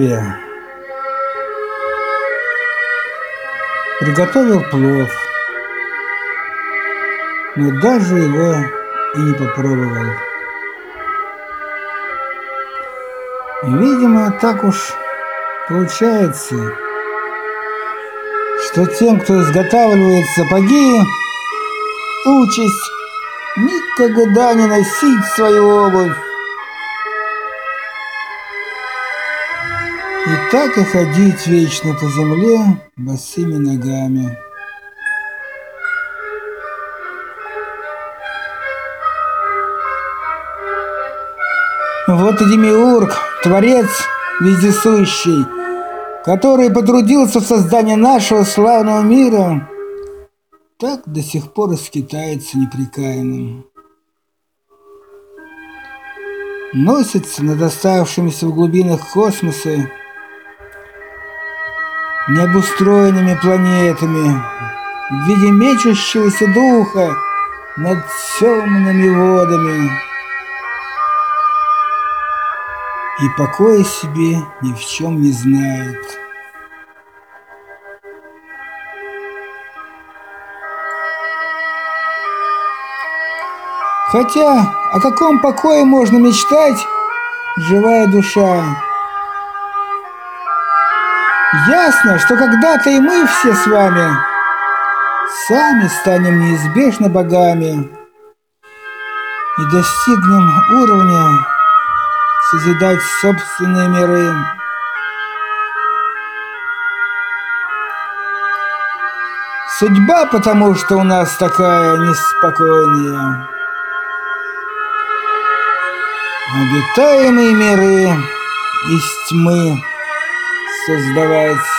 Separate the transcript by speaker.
Speaker 1: здоровья. Приготовил плов, но даже его и не попробовал. Видимо, так уж получается, что тем, кто изготавливает сапоги, участь никогда не носить свою обувь. И так и ходить вечно по земле босыми ногами. Вот и Демиург, творец вездесущий, который потрудился в создании нашего славного мира, так до сих пор и скитается непрекаянным. Носится над оставшимися в глубинах космоса необустроенными планетами в виде мечущегося духа над темными водами. И покоя себе ни в чем не знает. Хотя о каком покое можно мечтать, живая душа? Ясно, что когда-то и мы все с вами сами станем неизбежно богами и достигнем уровня созидать собственные миры. Судьба, потому что у нас такая неспокойная. Обитаемые миры из тьмы создавать.